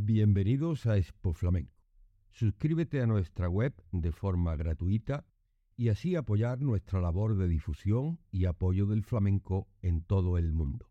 Bienvenidos a Expo Flamenco. Suscríbete a nuestra web de forma gratuita y así apoyar nuestra labor de difusión y apoyo del flamenco en todo el mundo.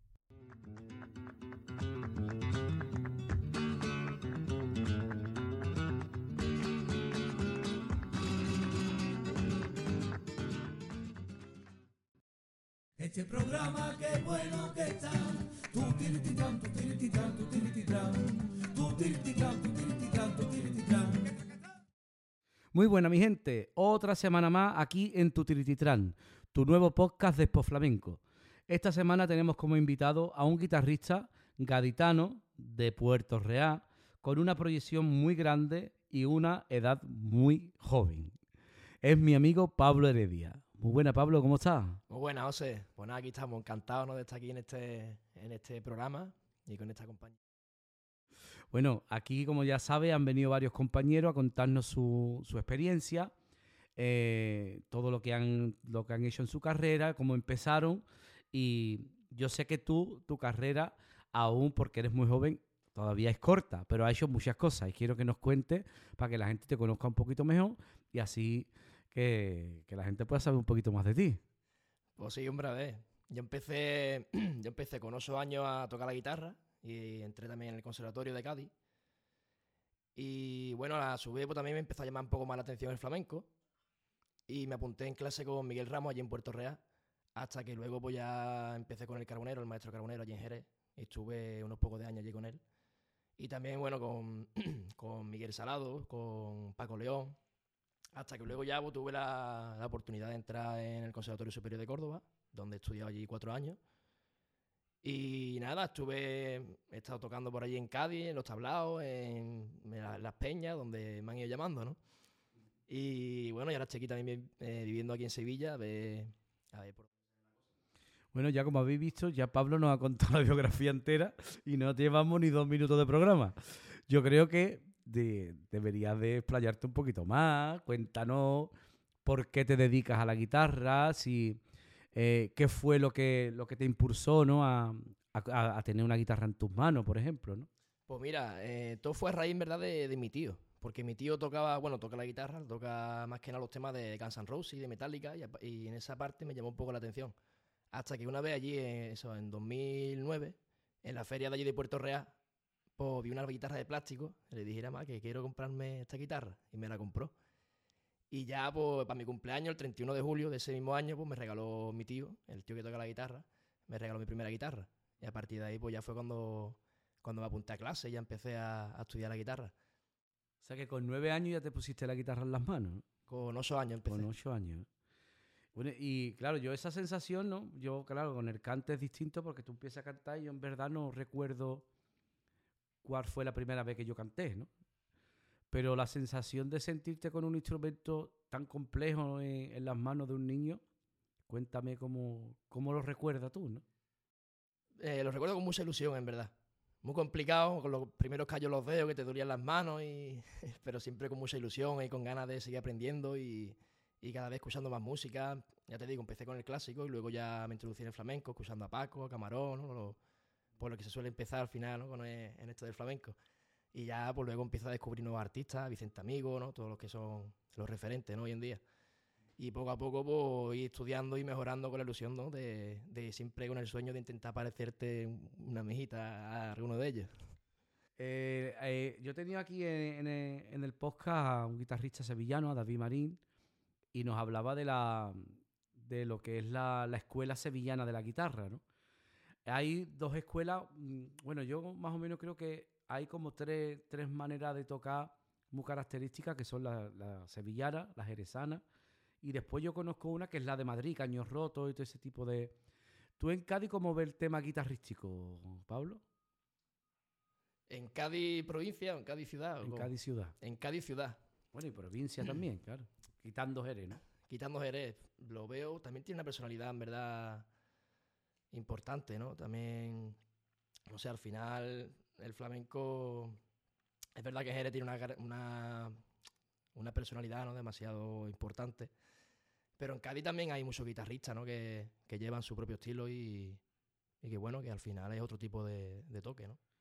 Este programa que bueno que está, tu tirititán, tu tirititán, tu tirititán, tu tirititán, tu tirititán, tu tirititán. Muy buena, mi gente. Otra semana más aquí en Tu Tirititrán, tu nuevo podcast de Expo Flamenco. Esta semana tenemos como invitado a un guitarrista gaditano de Puerto Real con una proyección muy grande y una edad muy joven. Es mi amigo Pablo Heredia. Muy buena, Pablo, ¿cómo estás? Muy buena, José. Pues nada, aquí estamos encantados, ¿no?, de estar aquí en este programa y con esta compañía. Bueno, aquí, como ya sabes, han venido varios compañeros a contarnos su experiencia, todo lo que han hecho en su carrera, cómo empezaron. Y yo sé que tu carrera, aún porque eres muy joven, todavía es corta, pero ha hecho muchas cosas. Y quiero que nos cuentes para que la gente te conozca un poquito mejor y así que la gente pueda saber un poquito más de ti. Pues sí, hombre, a ver. Yo empecé con 8 años a tocar la guitarra y entré también en el Conservatorio de Cádiz. Y bueno, a su vez pues, también me empezó a llamar un poco más la atención el flamenco y me apunté en clase con Miguel Ramos allí en Puerto Real, hasta que luego pues ya empecé con el Carbonero, el maestro Carbonero allí en Jerez, y estuve unos pocos de años allí con él. Y también, bueno, con Miguel Salado, con Paco León, hasta que luego ya pues, tuve la oportunidad de entrar en el Conservatorio Superior de Córdoba, donde he estudiado allí 4 años. Y nada, he estado tocando por allí en Cádiz, en los tablaos, en las peñas, donde me han ido llamando, ¿no? Y bueno, y ahora estoy aquí también viviendo aquí en Sevilla, a ver por... Bueno, ya como habéis visto, ya Pablo nos ha contado la biografía entera y no llevamos ni 2 minutos de programa. Yo creo que deberías de explayarte un poquito más. Cuéntanos por qué te dedicas a la guitarra, qué fue lo que te impulsó, ¿no?, a tener una guitarra en tus manos, por ejemplo, ¿no? Pues mira, todo fue a raíz, en verdad, de mi tío. Porque mi tío toca la guitarra, toca más que nada los temas de Guns N' Roses y de Metallica, y en esa parte me llamó un poco la atención. Hasta que una vez allí, en 2009, en la feria de allí de Puerto Real, pues vi una guitarra de plástico, y le dije, más que quiero comprarme esta guitarra, y me la compró. Y ya, pues, para mi cumpleaños, el 31 de julio de ese mismo año, pues me regaló mi tío, el tío que toca la guitarra, me regaló mi primera guitarra. Y a partir de ahí, pues ya fue cuando me apunté a clase y ya empecé a estudiar la guitarra. O sea que con 9 años ya te pusiste la guitarra en las manos, ¿no? Con 8 años empecé. Con 8 años. Bueno, y claro, yo esa sensación, ¿no? Yo, claro, con el cante es distinto porque tú empiezas a cantar y yo en verdad no recuerdo cuál fue la primera vez que yo canté, ¿no? Pero la sensación de sentirte con un instrumento tan complejo en las manos de un niño, cuéntame cómo lo recuerdas tú, ¿no? Lo recuerdo con mucha ilusión, en verdad. Muy complicado, con los primeros callos los dedos, que te dolían las manos, pero siempre con mucha ilusión y con ganas de seguir aprendiendo y cada vez escuchando más música. Ya te digo, empecé con el clásico y luego ya me introducí en el flamenco, escuchando a Paco, a Camarón, ¿no? Por lo que se suele empezar al final, ¿no?, en esto del flamenco. Y ya pues luego empiezo a descubrir nuevos artistas, Vicente Amigo, ¿no?, todos los que son los referentes, ¿no?, hoy en día. Y poco a poco pues ir estudiando y mejorando con la ilusión, ¿no?, de siempre con el sueño de intentar parecerte una mijita a alguno de ellos. Yo he tenido aquí en el podcast a un guitarrista sevillano, a David Marín, y nos hablaba de lo que es la escuela sevillana de la guitarra, ¿no? Hay 2 escuelas, bueno, yo más o menos creo que hay como tres maneras de tocar muy características, que son la sevillana, la jerezana, y después yo conozco una que es la de Madrid, Caños Rotos y todo ese tipo de... ¿Tú en Cádiz cómo ves el tema guitarrístico, Pablo? ¿En Cádiz provincia o en Cádiz ciudad? En Cádiz ciudad. En Cádiz ciudad. Bueno, y provincia también, claro. Quitando Jerez, ¿no? Quitando Jerez, lo veo, también tiene una personalidad, en verdad, importante, ¿no? También, no sé, al final el flamenco, es verdad que Jerez tiene una personalidad, ¿no?, demasiado importante, pero en Cádiz también hay muchos guitarristas, ¿no?, que llevan su propio estilo y que bueno, que al final es otro tipo de toque, ¿no?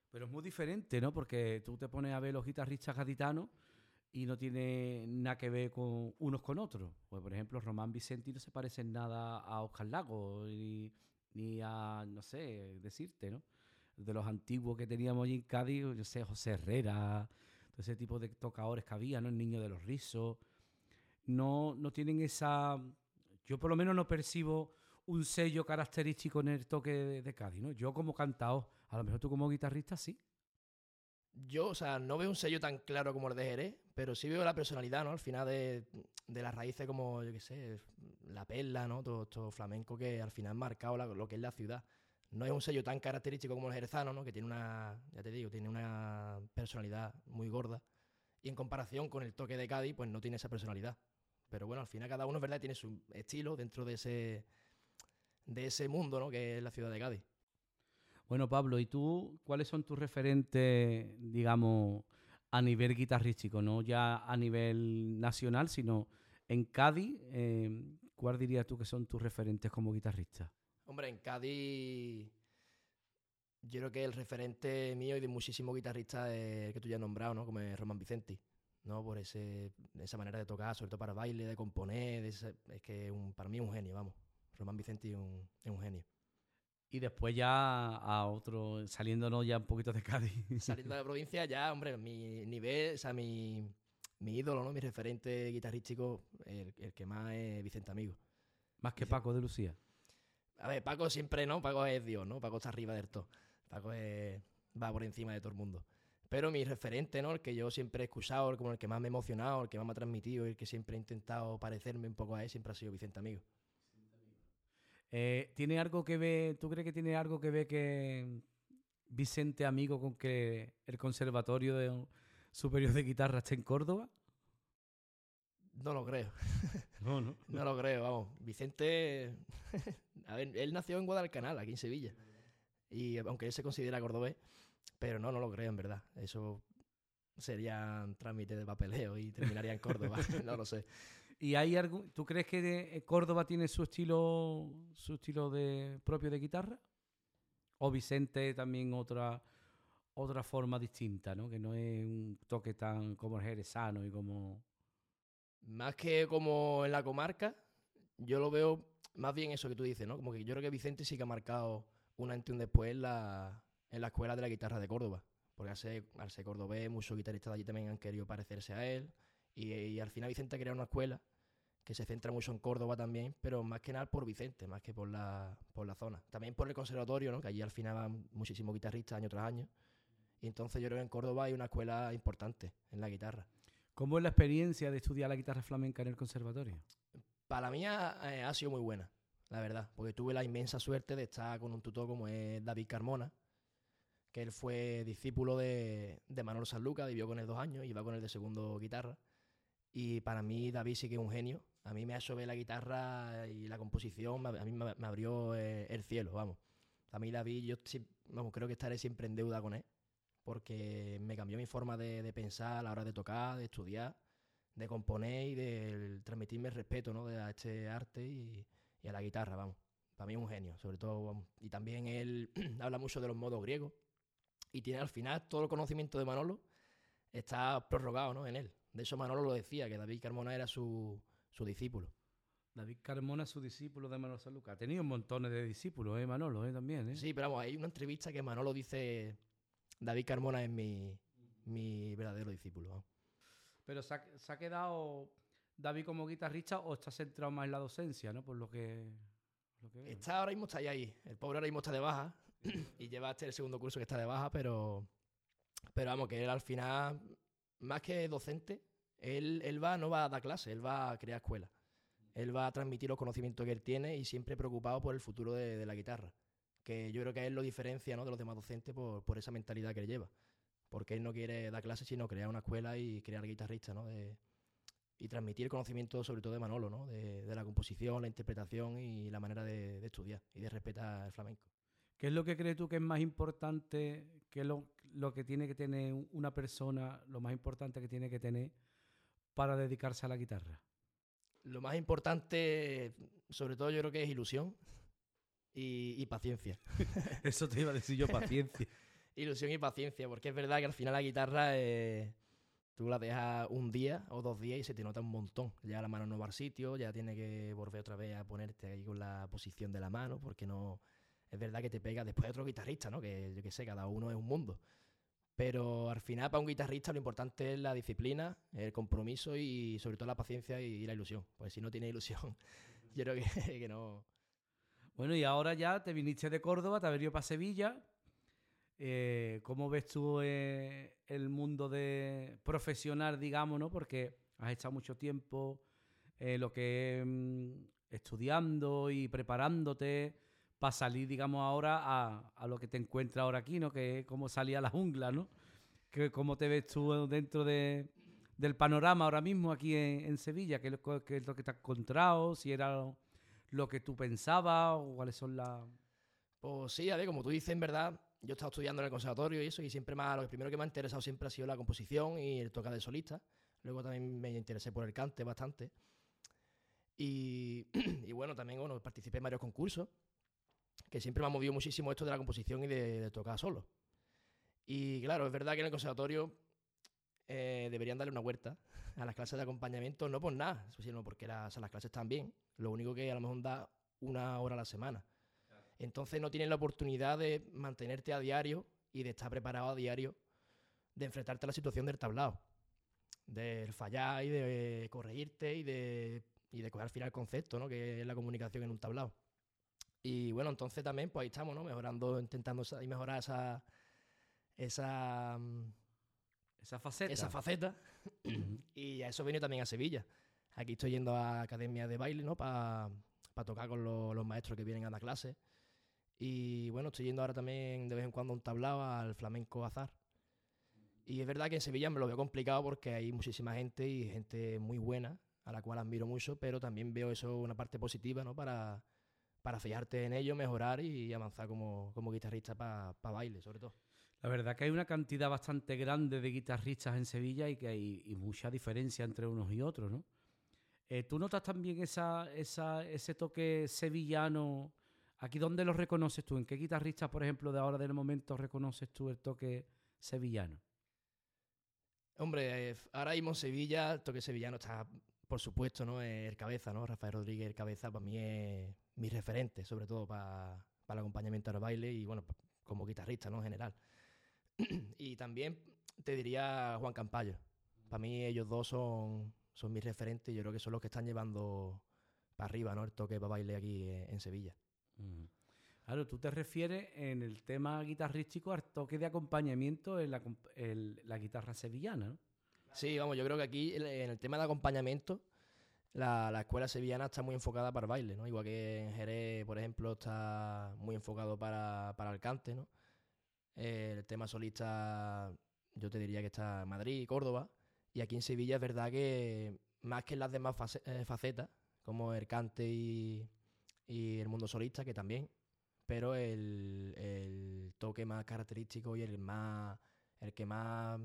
Pero es muy diferente, ¿no? Porque tú te pones a ver los guitarristas gaditanos y no tiene nada que ver con unos con otros. Pues, por ejemplo, Román Vicenti no se parece en nada a Oscar Lago ni a, no sé, decirte, ¿no? De los antiguos que teníamos allí en Cádiz, yo sé, José Herrera, todo ese tipo de tocadores que había, ¿no? El Niño de los Rizos. No tienen esa... Yo por lo menos no percibo un sello característico en el toque de Cádiz, ¿no? Yo como cantador, a lo mejor tú como guitarrista sí. Yo, o sea, no veo un sello tan claro como el de Jerez, pero sí veo la personalidad, ¿no? Al final de las raíces como, yo qué sé, la perla, ¿no? Todo esto flamenco que al final ha marcado lo que es la ciudad. No es un sello tan característico como el jerezano, ¿no? Que tiene una, ya te digo, tiene una personalidad muy gorda. Y en comparación con el toque de Cádiz, pues no tiene esa personalidad. Pero bueno, al final cada uno, es verdad, tiene su estilo dentro de ese mundo, ¿no? Que es la ciudad de Cádiz. Bueno, Pablo, ¿y tú cuáles son tus referentes, digamos, a nivel guitarrístico? No ya a nivel nacional, sino en Cádiz. ¿Cuál dirías tú que son tus referentes como guitarrista? Hombre, en Cádiz yo creo que el referente mío y de muchísimos guitarristas es el que tú ya has nombrado, ¿no? Como es Román Vicenti, ¿no? Por esa manera de tocar, sobre todo para baile, de componer, es que para mí es un genio, vamos. Román Vicenti es un genio. Y después ya a otro, saliéndonos ya un poquito de Cádiz. Saliendo de la provincia ya, hombre, mi nivel, o sea, mi ídolo, ¿no? Mi referente guitarrístico, el que más es Vicente Amigo. Más que Paco de Lucía. A ver, Paco siempre, ¿no? Paco es Dios, ¿no? Paco está arriba del todo. Paco va por encima de todo el mundo. Pero mi referente, ¿no? El que yo siempre he escuchado, como el que más me ha emocionado, el que más me ha transmitido, el que siempre he intentado parecerme un poco a él, siempre ha sido Vicente Amigo. ¿Tiene algo que ver, tú crees que tiene algo que ver que Vicente Amigo con que el Conservatorio Superior de Guitarra esté en Córdoba? No lo creo. No, no. No lo creo, vamos. Vicente, a ver, él nació en Guadalcanal, aquí en Sevilla. Y aunque él se considera cordobés, pero no lo creo, en verdad. Eso sería un trámite de papeleo y terminaría en Córdoba. No lo sé. ¿Y hay algo, tú crees que Córdoba tiene su estilo propio de guitarra? ¿O Vicente también otra forma distinta, ¿no? Que no es un toque tan como el jerezano y como... Más que como en la comarca, yo lo veo más bien eso que tú dices, ¿no? Como que yo creo que Vicente sí que ha marcado un antes y un después en la escuela de la guitarra de Córdoba. Porque al ser cordobés, muchos guitarristas de allí también han querido parecerse a él. Y al final Vicente ha creado una escuela que se centra mucho en Córdoba también, pero más que nada por Vicente, más que por la zona. También por el conservatorio, ¿no? Que allí al final van muchísimos guitarristas año tras año. Y entonces yo creo que en Córdoba hay una escuela importante en la guitarra. ¿Cómo es la experiencia de estudiar la guitarra flamenca en el conservatorio? Para mí ha sido muy buena, la verdad, porque tuve la inmensa suerte de estar con un tutor como es David Carmona, que él fue discípulo de Manolo Sanlúcar, vivió con él 2 años, iba con él de segundo guitarra. Y para mí David sí que es un genio. A mí me ha hecho ver la guitarra y la composición, a mí me abrió el cielo, vamos. A mí David, yo creo que estaré siempre en deuda con él, porque me cambió mi forma de pensar a la hora de tocar, de estudiar, de componer y de transmitirme el respeto, ¿no? A este arte y a la guitarra, vamos. Para mí es un genio, sobre todo, vamos. Y también él habla mucho de los modos griegos y tiene al final todo el conocimiento de Manolo está prorrogado, ¿no? En él. De eso Manolo lo decía, que David Carmona era su discípulo. David Carmona, su discípulo de Manolo Sanlúcar. Ha tenido montones de discípulos, Manolo, también, Sí, pero vamos, hay una entrevista que Manolo dice, David Carmona es mi verdadero discípulo, ¿no? Pero ¿se ha quedado David como guitarrista o está centrado más en la docencia, ¿no? Por lo que veo. Está ahora mismo está ahí. El pobre ahora mismo está de baja y lleva el segundo curso que está de baja, pero vamos, que él al final, más que docente, él no va a dar clase, él va a crear escuela. Él va a transmitir los conocimientos que él tiene y siempre preocupado por el futuro de la guitarra. Que yo creo que a él lo diferencia, ¿no? De los demás docentes por esa mentalidad que él lleva. Porque él no quiere dar clases, sino crear una escuela y crear guitarristas, ¿no? Y transmitir el conocimiento, sobre todo de Manolo, ¿no? De la composición, la interpretación y la manera de estudiar y de respetar el flamenco. ¿Qué es lo que crees tú que es más importante, que lo que tiene que tener una persona, lo más importante que tiene que tener para dedicarse a la guitarra? Lo más importante, sobre todo yo creo que es ilusión y paciencia. Eso te iba a decir yo, paciencia. Ilusión y paciencia, porque es verdad que al final la guitarra tú la dejas un día o 2 días y se te nota un montón. Ya la mano no va al sitio, ya tienes que volver otra vez a ponerte ahí con la posición de la mano, porque no... Es verdad que te pega después de otro guitarrista, ¿no? Que yo qué sé, cada uno es un mundo. Pero al final para un guitarrista lo importante es la disciplina, el compromiso y sobre todo la paciencia y la ilusión. Pues si no tienes ilusión, yo creo que no... Bueno, y ahora ya te viniste de Córdoba, te has venido para Sevilla. ¿Cómo ves tú el mundo de profesional, digamos, ¿no? Porque has estado mucho tiempo lo que estudiando y preparándote para salir, digamos, ahora a lo que te encuentras ahora aquí, ¿no? Que es como salir a la jungla, ¿no? ¿Cómo te ves tú dentro del panorama ahora mismo aquí en Sevilla? ¿Qué es lo que te has encontrado? ¿Si era lo que tú pensabas o cuáles son las...? Pues sí, a ver, como tú dices, en verdad, yo he estado estudiando en el conservatorio y eso, y siempre lo primero que me ha interesado siempre ha sido la composición y el tocar de solista. Luego también me interesé por el cante bastante. Y, y bueno, también participé en varios concursos, que siempre me ha movido muchísimo esto de la composición y de tocar solo. Y claro, es verdad que en el conservatorio deberían darle una vuelta a las clases de acompañamiento, no por nada, sino porque las clases están bien. Lo único que a lo mejor da 1 hora a la semana. Entonces no tienes la oportunidad de mantenerte a diario y de estar preparado a diario, de enfrentarte a la situación del tablao, de fallar y de corregirte y de coger al final el concepto, ¿no? Que es la comunicación en un tablao. Y bueno, entonces también pues ahí estamos, ¿no? Mejorando, intentando mejorar esa faceta. Y a eso he venido también a Sevilla. Aquí estoy yendo a academias de baile, ¿no? Para tocar con los maestros que vienen a dar clases. Y bueno, estoy yendo ahora también de vez en cuando a un tablao al Flamenco Azar. Y es verdad que en Sevilla me lo veo complicado porque hay muchísima gente y gente muy buena, a la cual admiro mucho, pero también veo eso una parte positiva, ¿no? Para fijarte en ello, mejorar y avanzar como guitarrista para baile, sobre todo. La verdad que hay una cantidad bastante grande de guitarristas en Sevilla y que hay mucha diferencia entre unos y otros, ¿no? ¿Tú notas también ese toque sevillano? ¿Aquí dónde lo reconoces tú? ¿En qué guitarristas, por ejemplo, de ahora del momento reconoces tú el toque sevillano? Hombre, ahora mismo en Sevilla, el toque sevillano está, por supuesto, ¿no? El Cabeza, ¿no? Rafael Rodríguez, el Cabeza, para mí es mi referente, sobre todo para el acompañamiento al baile y, bueno, como guitarrista, ¿no? En general. Y también te diría Juan Campayo. Para mí ellos dos son mis referentes y yo creo que son los que están llevando para arriba, ¿no? El toque para baile aquí en Sevilla. Claro, tú te refieres en el tema guitarrístico al toque de acompañamiento en la guitarra sevillana, ¿no? Sí, vamos, yo creo que aquí en el tema de acompañamiento la escuela sevillana está muy enfocada para el baile, ¿no? Igual que en Jerez, por ejemplo, está muy enfocado para el cante, ¿no? El tema solista yo te diría que está en Madrid, Córdoba, y aquí en Sevilla es verdad que más que en las demás facetas, como el cante y el mundo solista, que también, pero el toque más característico y el que más Y el que más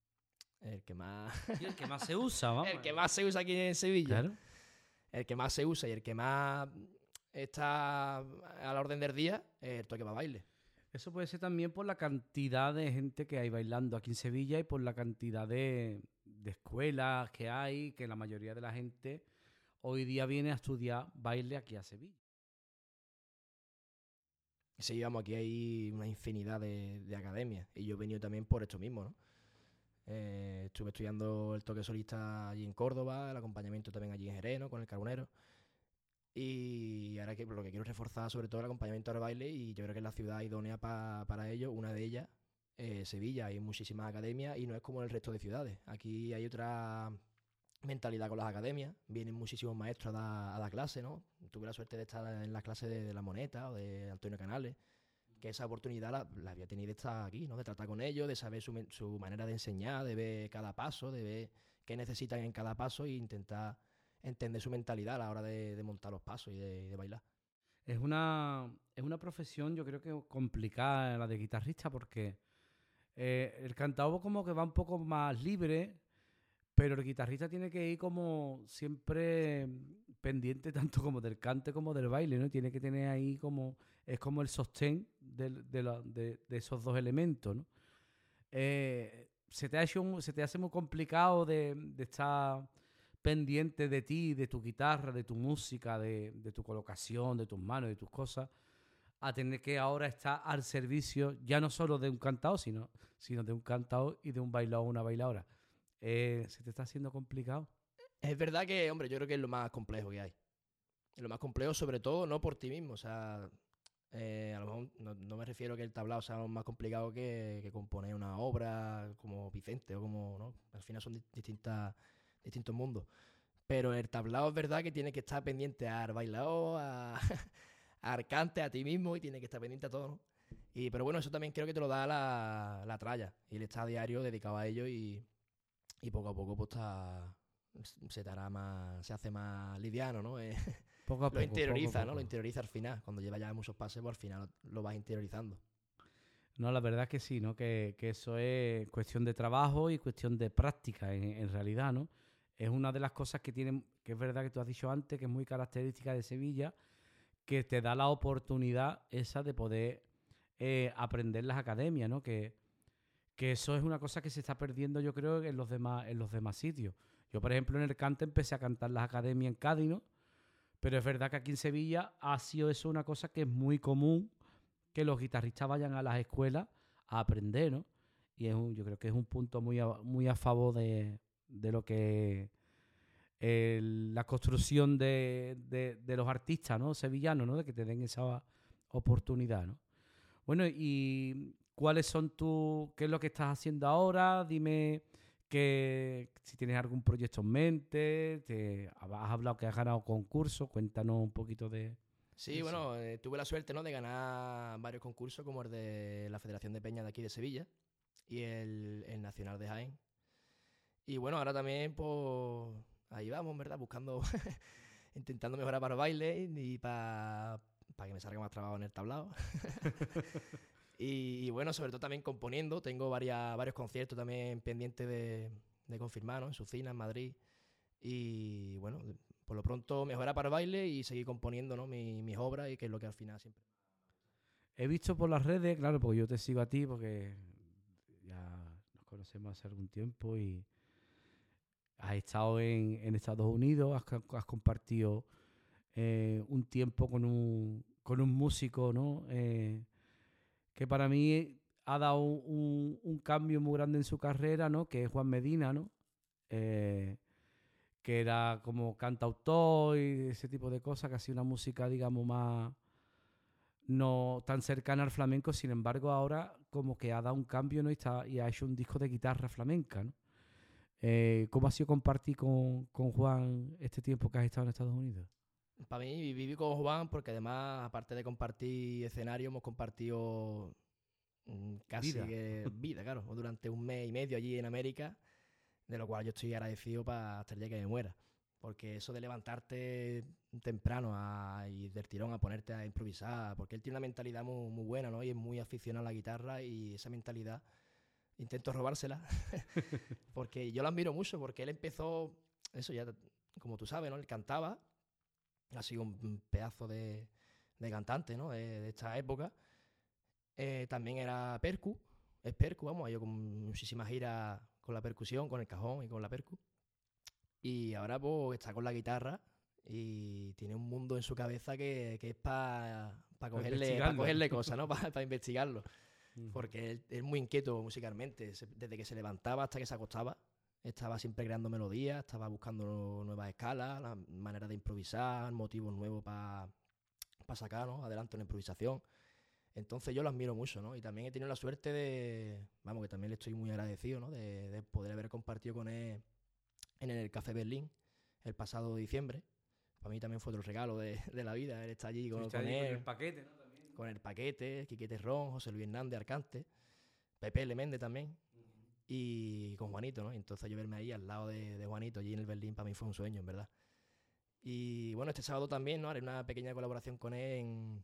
se usa, vamos. el que más se usa aquí en Sevilla. Claro. El que más se usa y el que más está a la orden del día es el toque para baile. Eso puede ser también por la cantidad de gente que hay bailando aquí en Sevilla y por la cantidad de escuelas que hay, que la mayoría de la gente hoy día viene a estudiar baile aquí a Sevilla. Sí, vamos, aquí hay una infinidad de academias y yo he venido también por esto mismo, ¿no? Estuve estudiando el toque solista allí en Córdoba, el acompañamiento también allí en Jerez, ¿no? Con el Carbonero. Y ahora lo que quiero es reforzar sobre todo el acompañamiento al baile y yo creo que es la ciudad idónea para ello, una de ellas, Sevilla. Hay muchísimas academias y no es como en el resto de ciudades. Aquí hay otra mentalidad con las academias, vienen muchísimos maestros a dar clase, ¿no? Tuve la suerte de estar en las clases de La Moneta o de Antonio Canales, que esa oportunidad la había tenido de estar aquí, ¿no? De tratar con ellos, de saber su manera de enseñar, de ver cada paso, de ver qué necesitan en cada paso e intentar entender su mentalidad a la hora de montar los pasos y de bailar. Es una profesión, yo creo que complicada la de guitarrista porque el cantautor como que va un poco más libre, pero el guitarrista tiene que ir como siempre pendiente tanto como del cante como del baile, ¿no? Tiene que tener ahí como... Es como el sostén de esos dos elementos, ¿no? Se te hace muy complicado de estar pendiente de ti, de tu guitarra, de tu música, de tu colocación, de tus manos, de tus cosas, a tener que ahora estar al servicio ya no solo de un cantado, sino de un cantado y de un bailador o una bailadora. ¿Se te está haciendo complicado? Es verdad que, hombre, yo creo que es lo más complejo que hay. Es lo más complejo, sobre todo, no por ti mismo. O sea, a lo mejor no me refiero a que el tablao sea lo más complicado que componer una obra como Vicente o como, ¿no? Al final son distintos mundos. Pero el tablao es verdad que tiene que estar pendiente al bailador, al cante, a ti mismo, y tiene que estar pendiente a todo, ¿no? Pero bueno, eso también creo que te lo da la tralla. Y el estar a diario dedicado a ello y poco a poco pues se hace más liviano, ¿no? Poco a poco. Lo interioriza, poco a ¿no? poco. Lo interioriza al final. Cuando lleva ya muchos pases, pues al final lo vas interiorizando. No, la verdad es que sí, ¿no? Que eso es cuestión de trabajo y cuestión de práctica en realidad, ¿no? Es una de las cosas que tienen, que es verdad que tú has dicho antes, que es muy característica de Sevilla, que te da la oportunidad esa de poder aprender las academias, ¿no? Que eso es una cosa que se está perdiendo, yo creo, en los demás sitios. Yo, por ejemplo, en el cante empecé a cantar las academias en Cádiz, ¿no? Pero es verdad que aquí en Sevilla ha sido eso una cosa que es muy común, que los guitarristas vayan a las escuelas a aprender, ¿no? Y yo creo que es un punto muy a favor de lo que es la construcción de los artistas, ¿no? Sevillanos, ¿no? De que te den esa oportunidad, ¿no? Bueno, y ¿cuáles son qué es lo que estás haciendo ahora? Dime que si tienes algún proyecto en mente, has hablado que has ganado concursos, cuéntanos un poquito de Sí, eso. bueno, tuve la suerte, ¿no? De ganar varios concursos como el de la Federación de Peña de aquí de Sevilla y el Nacional de Jaén. Y bueno, ahora también, pues, ahí vamos, ¿verdad? Buscando, intentando mejorar para el baile y para que me salga más trabajo en el tablao. Y bueno, sobre todo también componiendo. Tengo varios conciertos también pendientes de confirmar, ¿no? En Sucina, en Madrid. Y bueno, por lo pronto mejorar para el baile y seguir componiendo, ¿no? Mis obras y que es lo que al final siempre... He visto por las redes, claro, porque yo te sigo a ti, porque ya nos conocemos hace algún tiempo y has estado en Estados Unidos, has compartido un tiempo con un músico, ¿no? Que para mí ha dado un cambio muy grande en su carrera, ¿no? Que es Juan Medina, ¿no? Que era como cantautor y ese tipo de cosas, que ha sido una música, digamos, más no tan cercana al flamenco. Sin embargo, ahora como que ha dado un cambio, ¿no? Y ha hecho un disco de guitarra flamenca, ¿no? ¿Cómo ha sido compartir con Juan este tiempo que has estado en Estados Unidos? Para mí, viví con Juan porque además, aparte de compartir escenario, hemos compartido casi Vida. vida, claro, durante un mes y medio allí en América, de lo cual yo estoy agradecido hasta el día que me muera. Porque eso de levantarte temprano y del tirón a ponerte a improvisar, porque él tiene una mentalidad muy, muy buena, ¿no? Y es muy aficionado a la guitarra y esa mentalidad intento robársela, porque yo lo admiro mucho, porque él empezó, eso ya, como tú sabes, ¿no? Él cantaba, ha sido un pedazo de cantante, ¿no? De esta época. También era es percu, vamos, ha ido con muchísimas giras con la percusión, con el cajón y con la percu. Y ahora pues está con la guitarra y tiene un mundo en su cabeza que es para cogerle cosas, ¿no? Para investigarlo. Porque él es muy inquieto musicalmente. Desde que se levantaba hasta que se acostaba, estaba siempre creando melodías, estaba buscando nuevas escalas, la manera de improvisar, motivos nuevos para sacar, ¿no? Adelante una improvisación. Entonces yo lo admiro mucho, ¿no? Y también he tenido la suerte que también le estoy muy agradecido, ¿no? De poder haber compartido con él en el Café Berlín el pasado diciembre. Para mí también fue otro regalo de la vida. Él está allí con él. Con el paquete, ¿no? También, ¿no? Con el paquete, Quiquete Ron, José Luis Hernández, Arcante, Pepe Lemende también. Y con Juanito, ¿no? Entonces yo verme ahí al lado de Juanito, allí en el Berlín, para mí fue un sueño, en verdad. Y bueno, este sábado también, ¿no? Haré una pequeña colaboración con él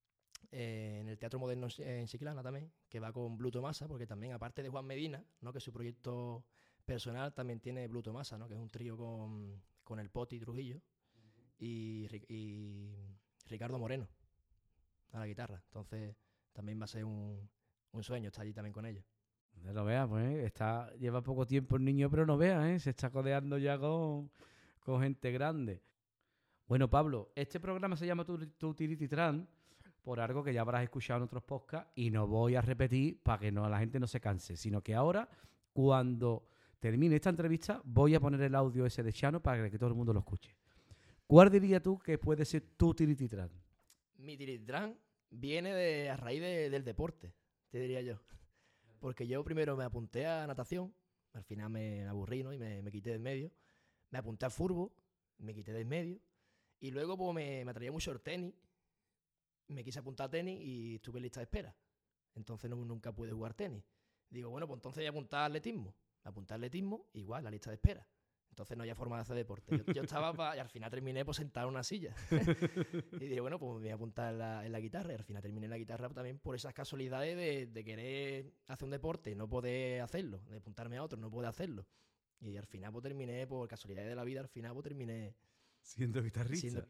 en el Teatro Moderno en Chiclana también, que va con Blue Tomasa, porque también, aparte de Juan Medina, ¿no? Que su proyecto personal también tiene Blue Tomasa, ¿no? Que es un trío con el Poti Trujillo y Ricardo Moreno a la guitarra. Entonces también va a ser un sueño estar allí también con ellos. No lo veas, pues lleva poco tiempo el niño, pero no veas, ¿eh? Se está codeando ya con gente grande. Bueno, Pablo, este programa se llama Tu Tirititran por algo que ya habrás escuchado en otros podcasts y no voy a repetir para que la gente no se canse, sino que ahora, cuando termine esta entrevista, voy a poner el audio ese de Chano para que todo el mundo lo escuche. ¿Cuál dirías tú que puede ser tu Tirititran? Mi tirititran viene a raíz del deporte, te diría yo. Porque yo primero me apunté a natación, al final me aburrí, ¿no? Y me quité de en medio. Me apunté al fútbol, me quité de en medio. Y luego pues, me atraía mucho el tenis. Me quise apuntar a tenis y estuve en lista de espera. Entonces nunca pude jugar tenis. Digo, bueno, pues entonces voy a apuntar a atletismo. Me apunté a atletismo, igual, la lista de espera. Entonces no había forma de hacer deporte. Yo estaba y al final terminé pues, sentado en una silla. Y dije, bueno, pues me voy a apuntar en la guitarra. Y al final terminé en la guitarra también por esas casualidades de querer hacer un deporte y no poder hacerlo. De apuntarme a otro, no poder hacerlo. Y al final pues terminé, por casualidades de la vida, al final pues terminé Siendo guitarrista. siendo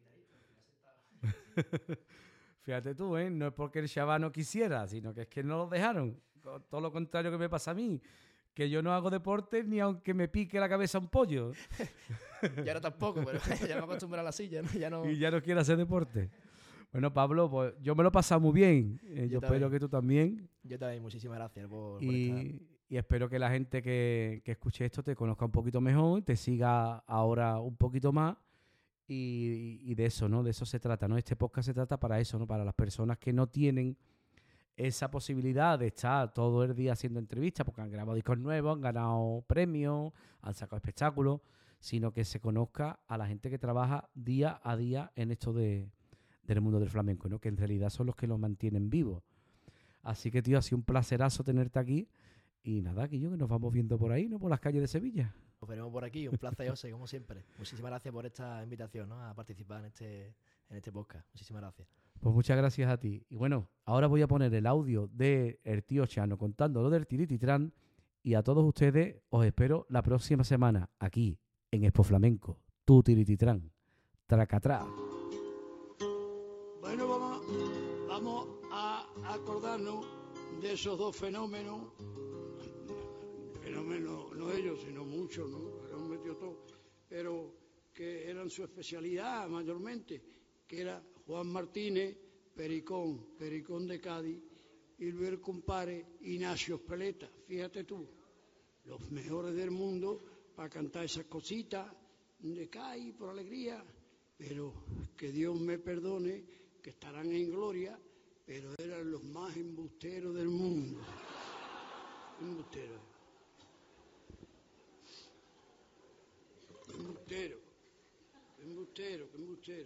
Fíjate tú, ¿eh? No es porque el chaval no quisiera, sino que es que no lo dejaron. Todo lo contrario que me pasa a mí. Que yo no hago deporte ni aunque me pique la cabeza un pollo. Y ahora tampoco, pero ya me acostumbré a la silla, ¿no? Ya no... Y ya no quiero hacer deporte. Bueno, Pablo, pues yo me lo he pasado muy bien. Yo espero también. que tú también. Yo también, muchísimas gracias por estar. Y espero que la gente que escuche esto te conozca un poquito mejor, te siga ahora un poquito más. Y de eso, ¿no? De eso se trata, ¿no? Este podcast se trata para eso, ¿no? Para las personas que no tienen esa posibilidad de estar todo el día haciendo entrevistas porque han grabado discos nuevos, han ganado premios, han sacado espectáculos, sino que se conozca a la gente que trabaja día a día en esto del mundo del flamenco, ¿no? Que en realidad son los que lo mantienen vivo. Así que, tío, ha sido un placerazo tenerte aquí. Y nada, que nos vamos viendo por ahí, ¿no? Por las calles de Sevilla. Nos veremos por aquí, un placer, José, como siempre. Muchísimas gracias por esta invitación, ¿no? A participar en este podcast. Muchísimas gracias. Pues muchas gracias a ti. Y bueno, ahora voy a poner el audio del tío Chano contando lo del Tirititran. Y a todos ustedes os espero la próxima semana aquí en Expo Flamenco. Tu Tirititran. Tracatrá. Bueno, vamos a acordarnos de esos dos fenómenos no ellos, sino muchos, ¿no? Eran metido todo, pero que eran su especialidad mayormente, que era Juan Martínez, Pericón de Cádiz, y luego el compadre Ignacio Speletta. Fíjate tú, los mejores del mundo para cantar esas cositas de Cádiz por alegría, pero que Dios me perdone, que estarán en gloria, pero eran los más embusteros del mundo. Embusteros. Embustero.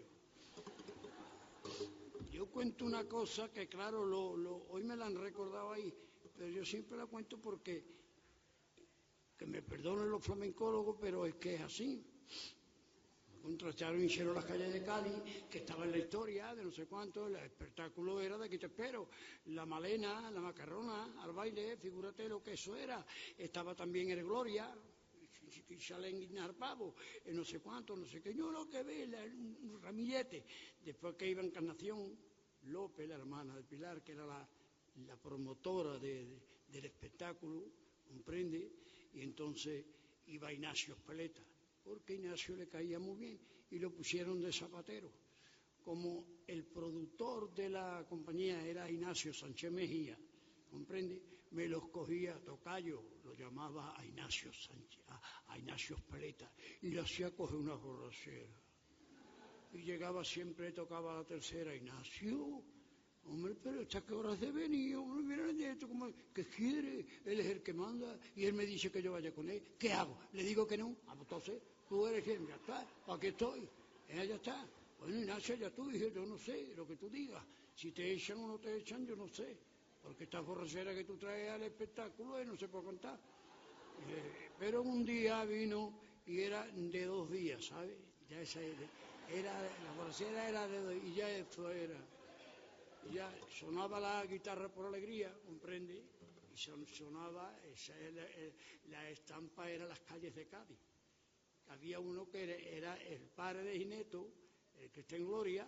Yo cuento una cosa que, claro, hoy me la han recordado ahí, pero yo siempre la cuento porque, que me perdonen los flamencólogos, pero es que es así. Contrataron y hicieron las calles de Cádiz, que estaba en la historia de no sé cuánto, el espectáculo era de Aquí te espero, la malena, la macarrona, al baile, figúrate lo que eso era. Estaba también el Gloria, y salen Pavo, no sé cuánto, no sé qué, yo lo que ve, un ramillete. Después que iba Encarnación López, la hermana de Pilar, que era la promotora del espectáculo, comprende, y entonces iba Ignacio Speletta, porque Ignacio le caía muy bien, y lo pusieron de zapatero. Como el productor de la compañía era Ignacio Sánchez Mejía, comprende, me los cogía tocayo, lo llamaba a Ignacio Sánchez, a Ignacio Speletta, y le hacía coger una borrachera. Y llegaba siempre, tocaba la tercera, Ignacio, hombre, pero ¿hasta qué horas de venir? Hombre, mira esto, como, ¿qué quiere? Él es el que manda, y él me dice que yo vaya con él. ¿Qué hago? ¿Le digo que no? Entonces, tú eres quien, ya está, aquí estoy, ya está. Bueno, Ignacio, ya tú, dije, yo no sé, lo que tú digas. Si te echan o no te echan, yo no sé. Porque esta borrachera que tú traes al espectáculo no se puede contar. Pero un día vino y era de 2 días, ¿sabes? Ya esa la borrachera era de 2 y ya esto era. Y ya sonaba la guitarra por alegría, comprende, y sonaba, la estampa era las calles de Cádiz. Había uno que era el padre de Gineto, el que está en gloria,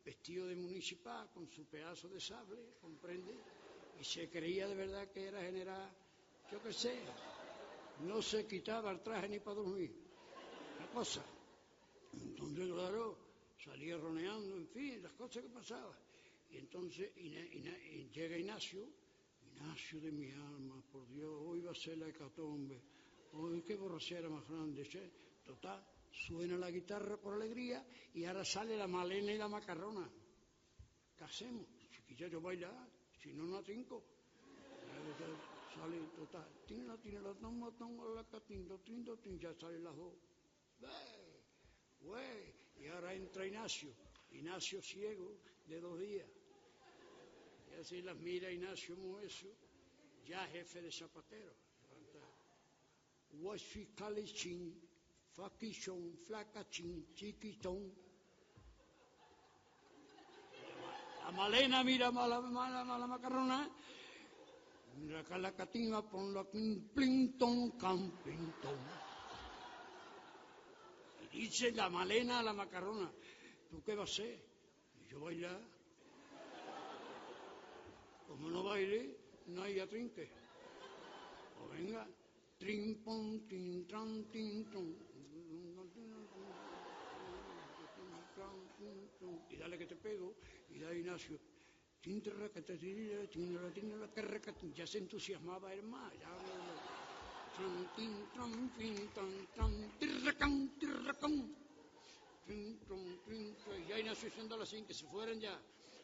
vestido de municipal, con su pedazo de sable, ¿comprende? Y se creía de verdad que era general, yo qué sé, no se quitaba el traje ni para dormir, una cosa. Entonces, claro, salía roneando, en fin, las cosas que pasaban. Y entonces llega Ignacio de mi alma, por Dios, hoy va a ser la hecatombe, hoy qué borrachera más grande, ¿sí? Total, suena la guitarra por alegría y ahora sale la Malena y la Macarrona. ¿Qué hacemos? Chiquilla, yo bailar, si no, no atrinco. Sale total, tiene la toma, la catindo, trindo, ya salen las dos. Güey, y ahora entra Ignacio ciego de 2 días. Y así las mira Ignacio Moeso, ya jefe de zapatero. Huasficalichín, faquichón, flacachín, chiquitón. La Malena mira a la Macarrona, mira acá la catina, pon la plintón, campintón. Y dice la Malena a la Macarrona, ¿tú qué vas a hacer? Y yo bailar. Como no baile, no hay atrinque. O venga, trin, pon, tin, tran, tin, ton. Y dale que te pego, y da Ignacio. Ya se entusiasmaba el más. Y ya Ignacio haciéndolo así, que se fueran ya.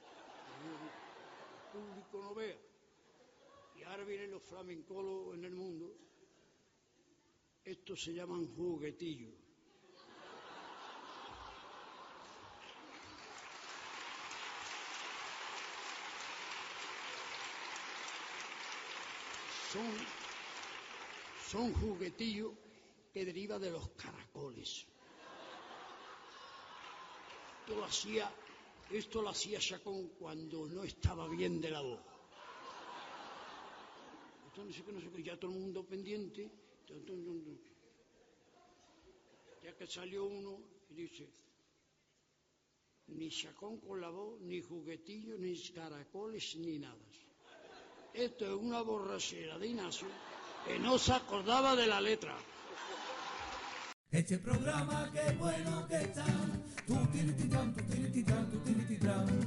El público no vea. Y ahora vienen los flamencólogos en el mundo. Estos se llaman juguetillos. Son juguetillos que derivan de los caracoles. Esto lo hacía Chacón cuando no estaba bien de la voz. Esto no sé qué, ya todo el mundo pendiente. Ya que salió uno y dice, ni Chacón con la voz, ni juguetillos, ni caracoles, ni nada. Esto es una borrachera de Ignacio que no se acordaba de la letra. Este programa qué bueno que está, tu tirititán, tu tirititán, tu tirititán.